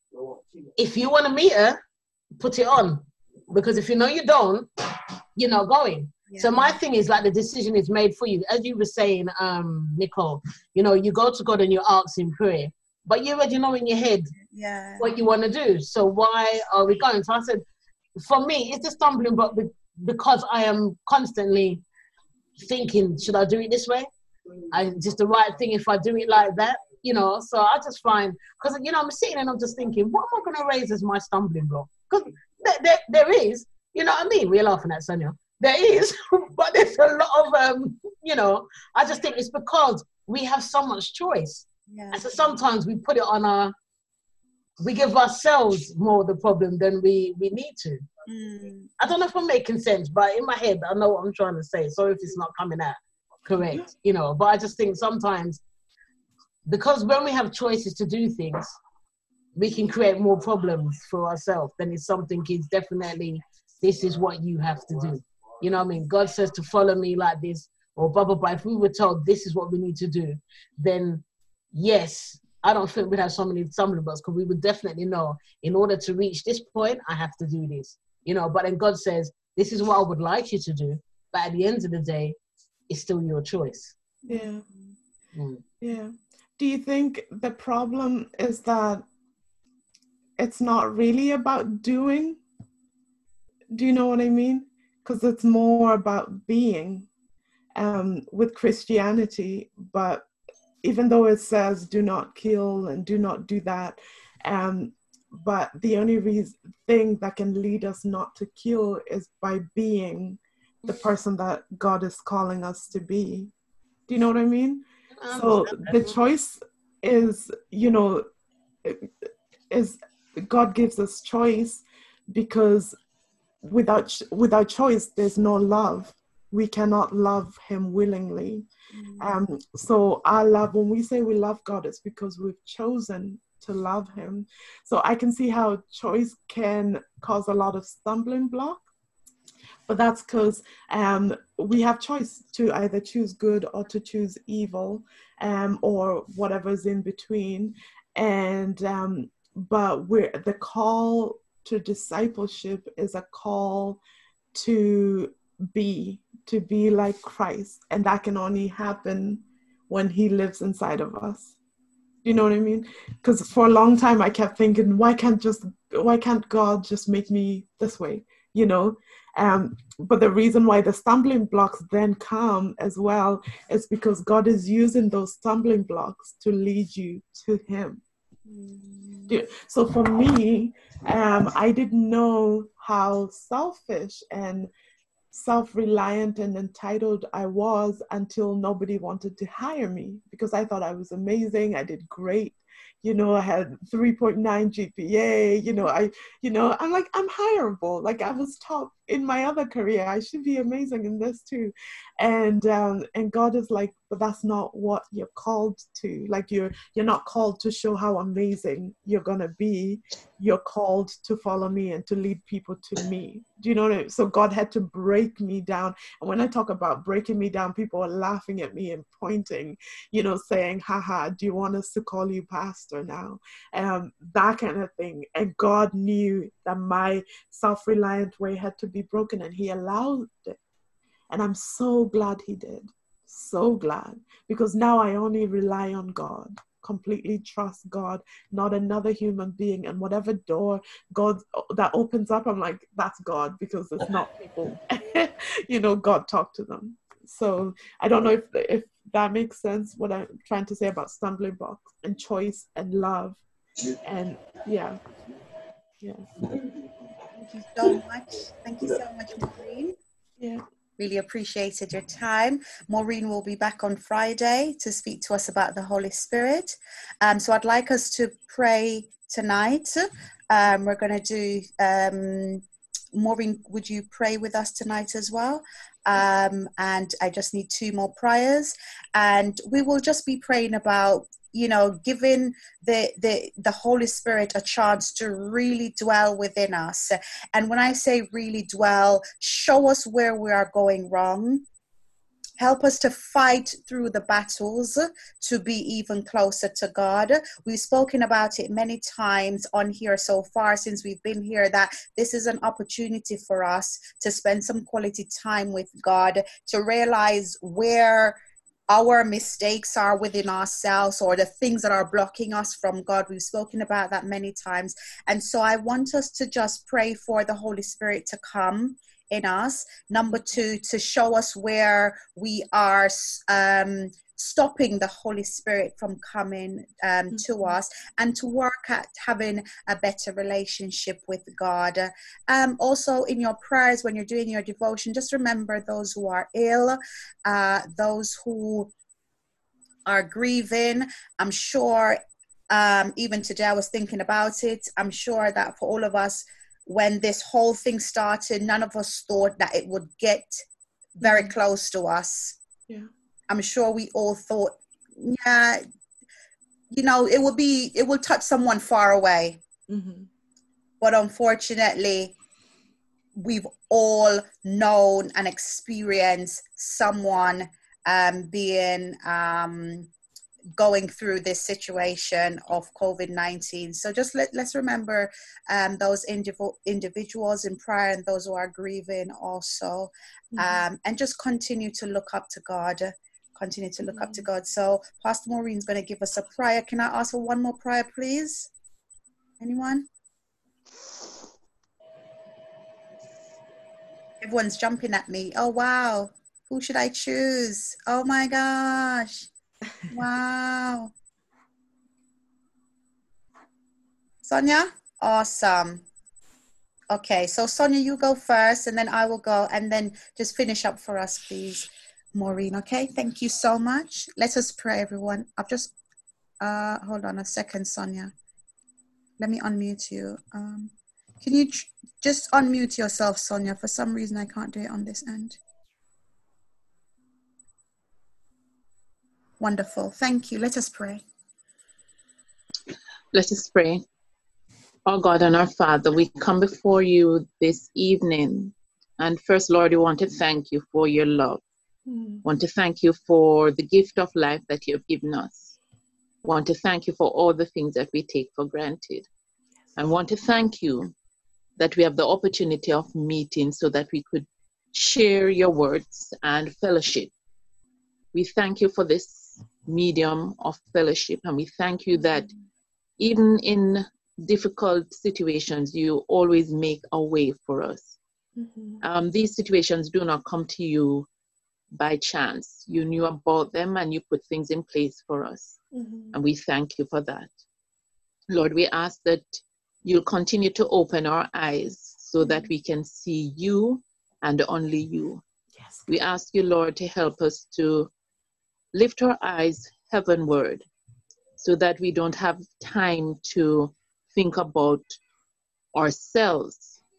If you want to meet her, put it on. Because if you know you don't, you're not going. Yeah. So my thing is like the decision is made for you. As you were saying, Nicole, you go to God and you ask in prayer, but you already know in your head what you want to do. So why are we going? So I said, for me, it's a stumbling block because I am constantly thinking, should I do it this way? And just the right thing if I do it like that, so I just find, because, I'm sitting and I'm just thinking, what am I going to raise as my stumbling block? Because there is, you know what I mean? We're laughing at Sonia. There is, but there's a lot of, I just think it's because we have so much choice. Yeah. And so sometimes we put it on we give ourselves more the problem than we need to. I don't know if I'm making sense, but in my head, I know what I'm trying to say. Sorry if it's not coming out correct, but I just think sometimes, because when we have choices to do things, we can create more problems for ourselves than if something is definitely, this is what you have to do. You know what I mean? God says to follow me like this, or blah, blah, blah. If we were told this is what we need to do, then yes, I don't think we'd have so many stumbling blocks, because we would definitely know, in order to reach this point, I have to do this. But then God says, this is what I would like you to do. But at the end of the day, it's still your choice. Yeah. Yeah. Do you think the problem is that it's not really about doing? Do you know what I mean? Because it's more about being with Christianity. But even though it says do not kill and do not do that, but the only thing that can lead us not to kill is by being the person that God is calling us to be. Do you know what I mean? So the choice is, is God gives us choice, because without choice, there's no love. We cannot love him willingly. So our love, when we say we love God, it's because we've chosen to love him. So I can see how choice can cause a lot of stumbling block, but that's because we have choice to either choose good or to choose evil, or whatever's in between. And but the call to discipleship is a call to be like Christ, and that can only happen when he lives inside of us. You know what I mean? Because for a long time I kept thinking, why can't God just make me this way? But the reason why the stumbling blocks then come as well is because God is using those stumbling blocks to lead you to him. So for me, I didn't know how selfish and self-reliant and entitled I was until nobody wanted to hire me, because I thought I was amazing. I did great. I had 3.9 GPA. I'm like, I'm hireable. Like, I was top in my other career. I should be amazing in this too. And God is like, but that's not what you're called to. Like you're not called to show how amazing you're gonna be. You're called to follow me and to lead people to me. Do you know what I mean? So God had to break me down. And when I talk about breaking me down, people are laughing at me and pointing, saying, haha, do you want us to call you pastor now? That kind of thing. And God knew that my self-reliant way had to be broken, and he allowed it. And I'm so glad he did. So glad. Because now I only rely on God. Completely trust God, not another human being. And whatever door God that opens up, I'm like, that's God, because it's not people. God talked to them. So I don't know if that makes sense, what I'm trying to say about stumbling blocks and choice and love. And yeah. Thank you so much. Thank you so much, Maureen. Yeah. Really appreciated your time. Maureen will be back on Friday to speak to us about the Holy Spirit. So I'd like us to pray tonight. We're going to do, Maureen, would you pray with us tonight as well? And I just need 2 more prayers. And we will just be praying about, giving the Holy Spirit a chance to really dwell within us. And when I say really dwell, show us where we are going wrong. Help us to fight through the battles to be even closer to God. We've spoken about it many times on here so far since we've been here, that this is an opportunity for us to spend some quality time with God, to realize where our mistakes are within ourselves, or the things that are blocking us from God. We've spoken about that many times. And so I want us to just pray for the Holy Spirit to come in us. Number 2, to show us where we are stopping the Holy Spirit from coming to us, and to work at having a better relationship with God. Also in your prayers, when you're doing your devotion, just remember those who are ill, those who are grieving. I'm sure even today I was thinking about it. I'm sure that for all of us, when this whole thing started, none of us thought that it would get very close to us. Yeah. I'm sure we all thought, yeah, it will touch someone far away. Mm-hmm. But unfortunately, we've all known and experienced someone going through this situation of COVID-19. So just let's remember those individuals in prayer, and those who are grieving also, and just continue to look up to God. Continue to look up to God. So Pastor Maureen's going to give us a prayer. Can I ask for one more prayer, please? Anyone? Everyone's jumping at me. Oh, wow. Who should I choose? Oh, my gosh. Wow. Sonia? Awesome. Okay, so Sonia, you go first, and then I will go, and then just finish up for us, please, Maureen. Okay, thank you so much. Let us pray, everyone. I've just, hold on a second, Sonia. Let me unmute you. Can you just unmute yourself, Sonia? For some reason, I can't do it on this end. Wonderful. Thank you. Let us pray. Let us pray. Our God and our Father, we come before you this evening. And first, Lord, we want to thank you for your love. Want to thank you for the gift of life that you have given us. Want to thank you for all the things that we take for granted. And want to thank you that we have the opportunity of meeting so that we could share your words and fellowship. We thank you for this medium of fellowship, and we thank you that even in difficult situations, you always make a way for us. These situations do not come to you by chance. You knew about them and you put things in place for us. And we thank you for that. Lord, we ask that you'll continue to open our eyes so that we can see you and only you. Yes. We ask you, Lord, to help us to lift our eyes heavenward so that we don't have time to think about ourselves,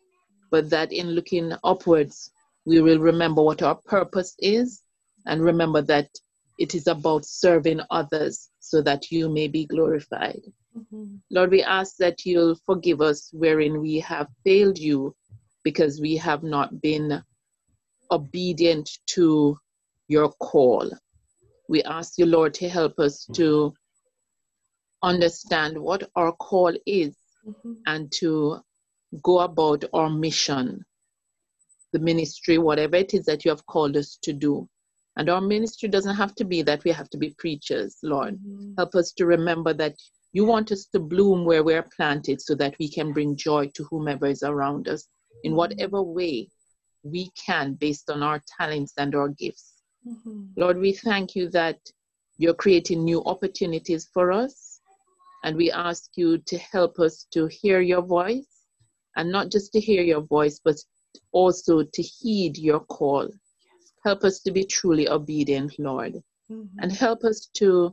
but that in looking upwards, we will remember what our purpose is and remember that it is about serving others so that you may be glorified. Lord, we ask that you'll forgive us wherein we have failed you because we have not been obedient to your call. We ask you, Lord, to help us to understand what our call is and to go about our mission, the ministry, whatever it is that you have called us to do. And our ministry doesn't have to be that we have to be preachers, Lord. Help us to remember that you want us to bloom where we're planted so that we can bring joy to whomever is around us in whatever way we can based on our talents and our gifts. Lord, we thank you that you're creating new opportunities for us, and we ask you to help us to hear your voice, and not just to hear your voice, but also to heed your call. Help us to be truly obedient, Lord, and help us to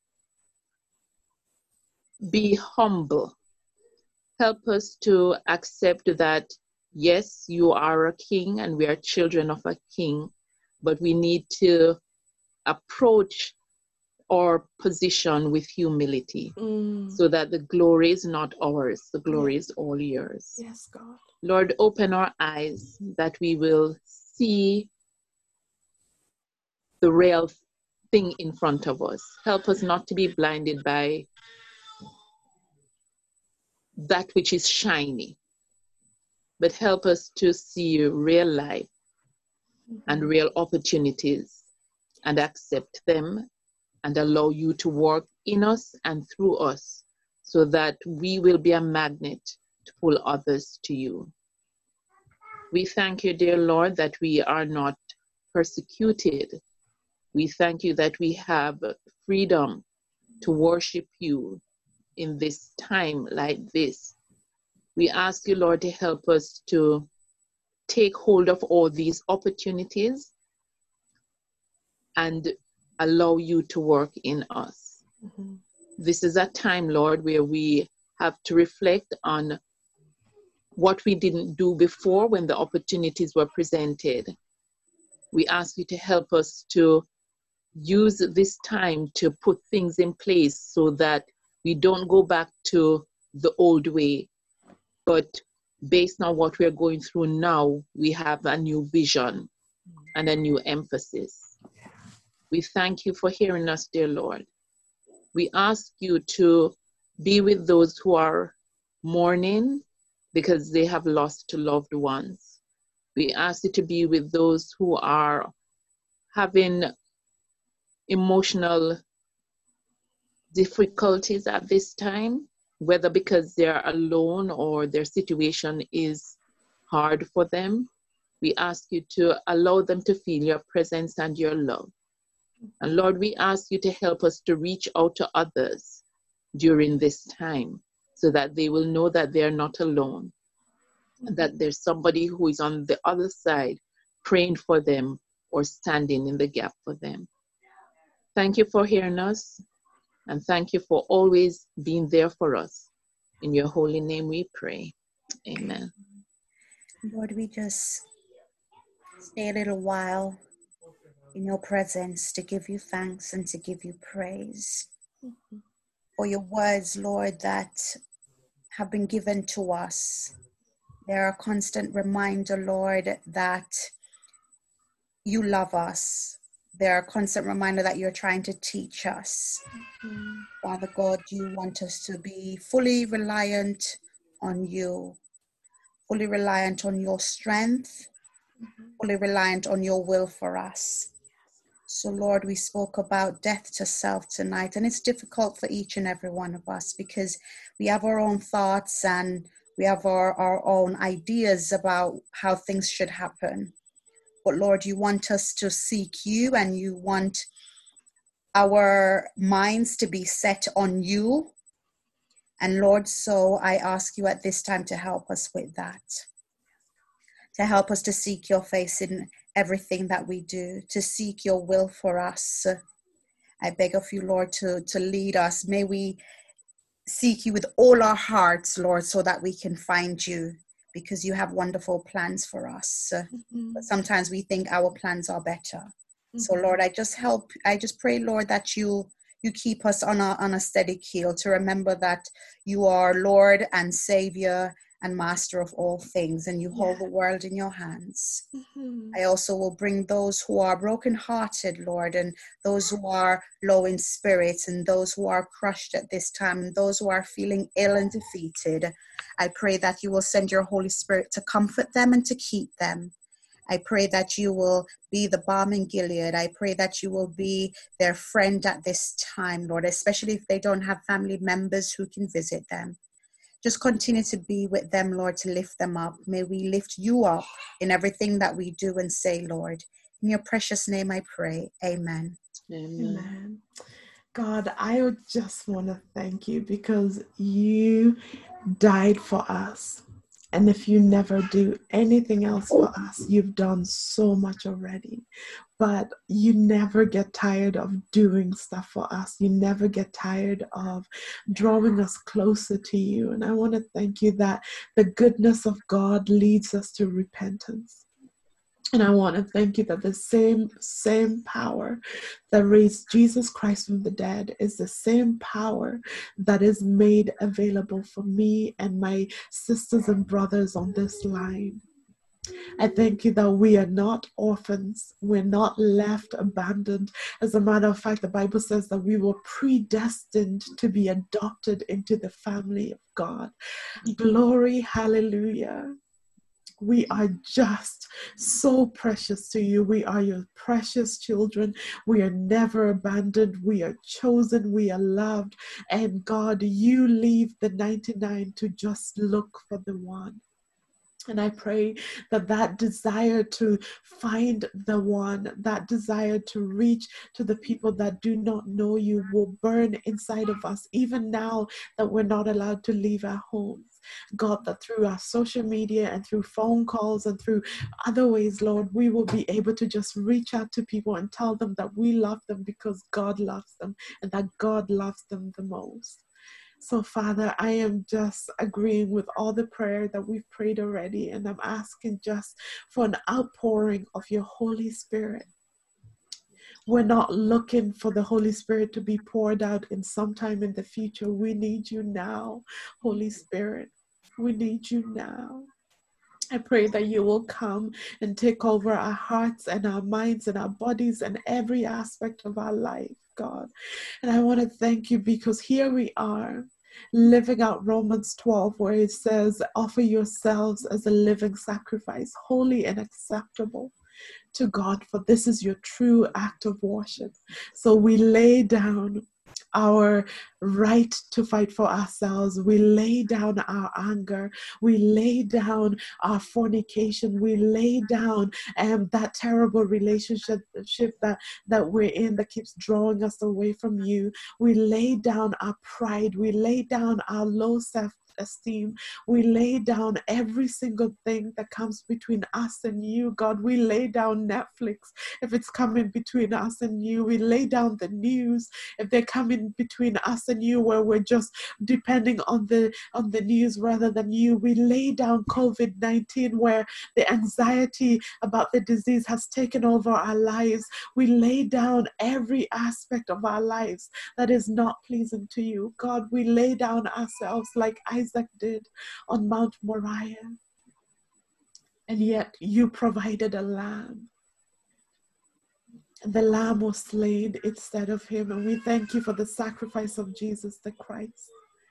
be humble. Help us to accept that, yes, you are a king and we are children of a king, but we need to approach our position with humility so that the glory is not ours, the glory is all yours. Yes, God. Lord, open our eyes that we will see the real thing in front of us. Help us not to be blinded by that which is shiny, but help us to see real life and real opportunities and accept them and allow you to work in us and through us so that we will be a magnet to pull others to you. We thank you, dear Lord, that we are not persecuted. We thank you that we have freedom to worship you in this time like this. We ask you, Lord, to help us to take hold of all these opportunities and allow you to work in us. This is a time, Lord, where we have to reflect on what we didn't do before when the opportunities were presented. We ask you to help us to use this time to put things in place so that we don't go back to the old way, but based on what we're going through now, we have a new vision and a new emphasis. We thank you for hearing us, dear Lord. We ask you to be with those who are mourning because they have lost loved ones. We ask you to be with those who are having emotional difficulties at this time, whether because they're alone or their situation is hard for them. We ask you to allow them to feel your presence and your love. And Lord, we ask you to help us to reach out to others during this time so that they will know that they're not alone, and that there's somebody who is on the other side praying for them or standing in the gap for them. Thank you for hearing us, and thank you for always being there for us. In your holy name we pray. Amen. Lord, we just stay a little while in your presence to give you thanks and to give you praise for your words, Lord, that have been given to us. They're a constant reminder, Lord, that you love us. They're a constant reminder that you're trying to teach us. Father God, you want us to be fully reliant on you, fully reliant on your strength, fully reliant on your will for us. So Lord, we spoke about death to self tonight, and it's difficult for each and every one of us because we have our own thoughts and we have our own ideas about how things should happen. But Lord, you want us to seek you, and you want our minds to be set on you. And Lord, so I ask you at this time to help us with that, to help us to seek your face in everything that we do, to seek your will for us. I beg of you, Lord, to lead us. May we seek you with all our hearts, Lord, so that we can find you, because you have wonderful plans for us. But sometimes we think our plans are better. So Lord, I just pray, Lord, that you keep us on a steady keel to remember that you are Lord and Savior and Master of all things, and you hold the world in your hands. I also will bring those who are brokenhearted, Lord, and those who are low in spirits, and those who are crushed at this time, and those who are feeling ill and defeated. I pray that you will send your Holy Spirit to comfort them and to keep them. I pray that you will be the balm in Gilead. I pray that you will be their friend at this time, Lord, especially if they don't have family members who can visit them. Just continue to be with them, Lord, to lift them up. May we lift you up in everything that we do and say, Lord. In your precious name I pray. Amen. Amen. God, I would just want to thank you because you died for us. And if you never do anything else for us, you've done so much already. But you never get tired of doing stuff for us. You never get tired of drawing us closer to you. And I want to thank you that the goodness of God leads us to repentance. And I want to thank you that the same power that raised Jesus Christ from the dead is the same power that is made available for me and my sisters and brothers on this line. I thank you that we are not orphans. We're not left abandoned. As a matter of fact, the Bible says that we were predestined to be adopted into the family of God. Glory, hallelujah. We are just so precious to you. We are your precious children. We are never abandoned. We are chosen. We are loved. And God, you leave the 99 to just look for the one. And I pray that that desire to find the one, that desire to reach to the people that do not know you will burn inside of us, even now that we're not allowed to leave our homes. God, that through our social media and through phone calls and through other ways, Lord, we will be able to just reach out to people and tell them that we love them because God loves them and that God loves them the most. So, Father, I am just agreeing with all the prayer that we've prayed already, and I'm asking just for an outpouring of your Holy Spirit. We're not looking for the Holy Spirit to be poured out in sometime in the future. We need you now, Holy Spirit. We need you now. I pray that you will come and take over our hearts and our minds and our bodies and every aspect of our life, God. And I want to thank you because here we are living out Romans 12, where it says, offer yourselves as a living sacrifice, holy and acceptable to God, for this is your true act of worship. So we lay down our right to fight for ourselves. We lay down our anger. We lay down our fornication. We lay down that terrible relationship that we're in that keeps drawing us away from you. We lay down our pride. We lay down our low self-esteem. We lay down every single thing that comes between us and you, God. We lay down Netflix if it's coming between us and you. We lay down the news if they're coming between us and you, where we're just depending on the news rather than you. We lay down COVID-19, where the anxiety about the disease has taken over our lives. We lay down every aspect of our lives that is not pleasing to you, God. We lay down ourselves like Isaac did on Mount Moriah, and yet you provided a lamb. The lamb was slain instead of him, and we thank you for the sacrifice of Jesus the Christ.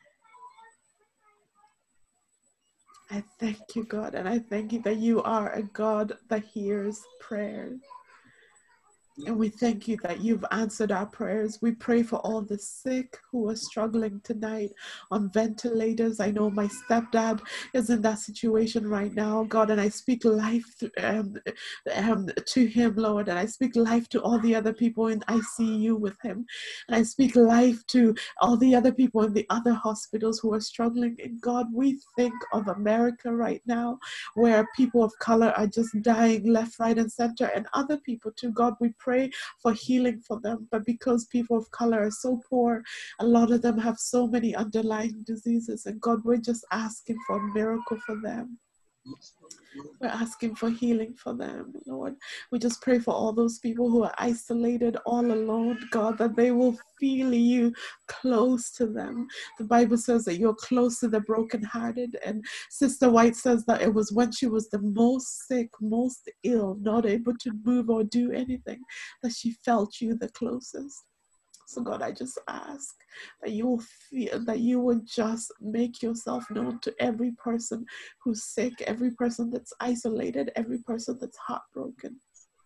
I thank you, God, and I thank you that you are a God that hears prayers. And we thank you that you've answered our prayers. We pray for all the sick who are struggling tonight on ventilators. I know my stepdad is in that situation right now, God, and I speak life to him, Lord, and I speak life to all the other people in ICU with him. And I speak life to all the other people in the other hospitals who are struggling. And God, we think of America right now, where people of color are just dying left, right, and center, and other people too. God, we pray for healing for them, but because people of color are so poor, a lot of them have so many underlying diseases, and God, we're just asking for a miracle for them. We're asking for healing for them, Lord. We just pray for all those people who are isolated, all alone, God, that they will feel you close to them. The Bible says that you're close to the brokenhearted. And Sister White says that it was when she was the most sick, most ill, not able to move or do anything, that she felt you the closest. So God, I just ask that you will feel, that you will just make yourself known to every person who's sick, every person that's isolated, every person that's heartbroken.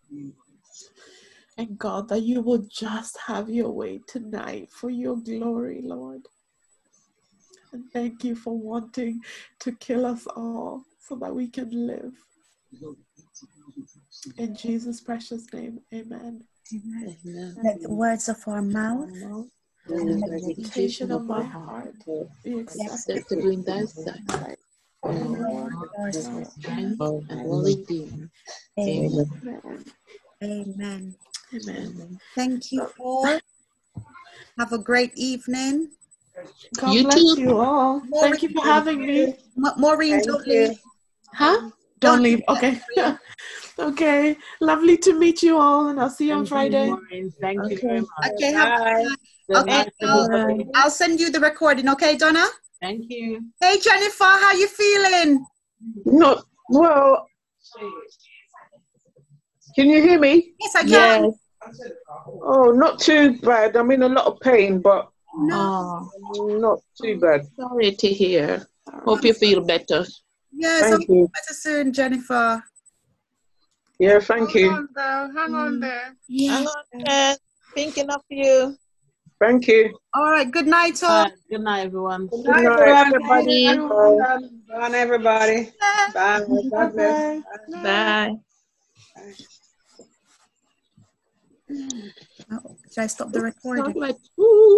And God, that you will just have your way tonight for your glory, Lord. And thank you for wanting to kill us all so that we can live. In Jesus' precious name, amen. Amen. Let the words of our mouth and the meditation of my heart be acceptable in thy sight. Lord, our strength and all redeemer. Amen. Amen. Amen. Thank you all. Have a great evening. God you bless too. You all. Maureen, thank you for having me. Maureen, don't leave. Huh? Don't leave. Okay. Okay. Lovely to meet you all, and I'll see you on Friday. Maureen. Thank you very much. Okay. I'll send you the recording. Okay, Donna? Thank you. Hey, Jennifer, how you feeling? Not well. Can you hear me? Yes, I can. Yes. Oh, not too bad. I'm in a lot of pain, but no, not too bad. Sorry to hear. Hope you feel better. Yes, I'll feel better soon, Jennifer. Yeah, thank you. Hang on there. Yeah. Hang on there. Thinking of you. Thank you. All right. Good night, all. Good night, everyone. Good night, everybody. Bye, everybody. Bye. God bless. Bye. Should I stop the recording?